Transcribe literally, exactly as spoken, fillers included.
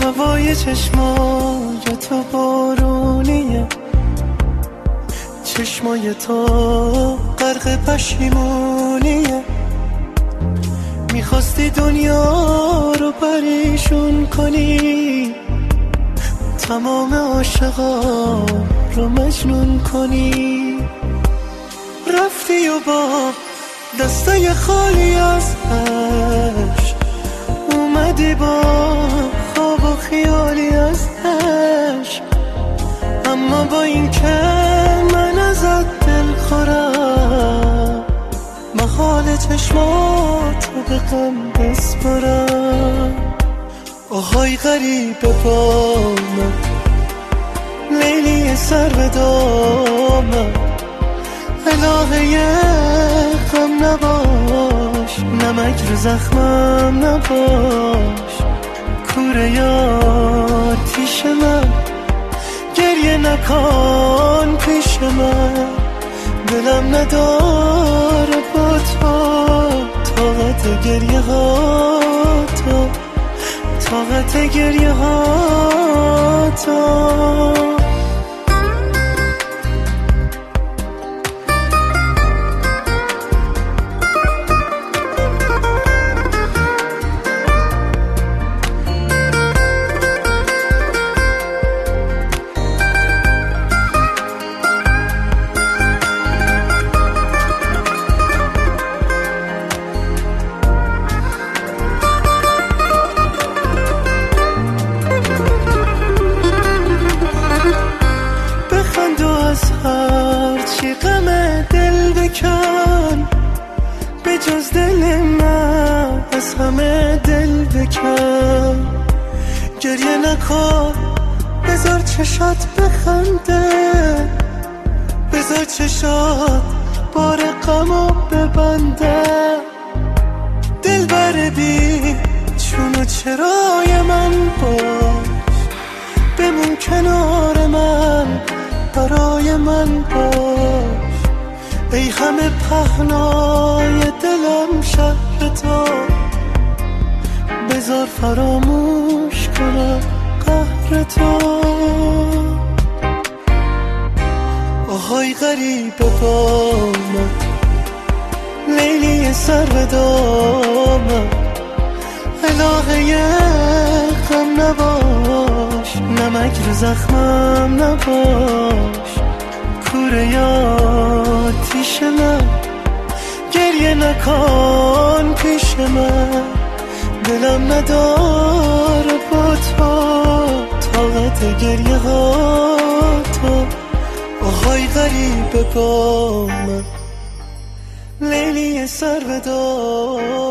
هوای چشمای تو بارونیه، چشمای تو غرق پشیمونیه. میخواستی دنیا رو پریشون کنی، تمام عاشقا رو مجنون کنی. رفتی و با دستای خالی از عشق اومدی با خواب و خیالی از عشق. اما با این که من ازت دل خورم، محال چشماتو به غم بسپرم. آهای غریبه با من، لیلی سر به دامن، الهه غم نباش، نمک رو زخمم نباش. کوره یا تیش من، گریه نکن پیش من. دلم نداره با تو طاقت گریه ها تو، طاقت گریه ها تو. هرچی غم دل بکن، به جز دل من از همه دل بکن. گریه نکن، بذار چشات بخنده، بذار چشات بار غمو ببنده. دل بر بی چون و چرای من باش، بمون کنار من، برای من باش. ای همه پهنای دلم شهر تو، بذار فراموش کنم قهر تو. آهای غریبه با من، لیلی سر به دامن، الهه غم نباش، نمک رو زخمم نباش. کوره یا تیش من، گریه نکن پیش من. دلم نداره با تو طاقت گریه ها تو. آهای غریبه با من، لیلی سر به دامن،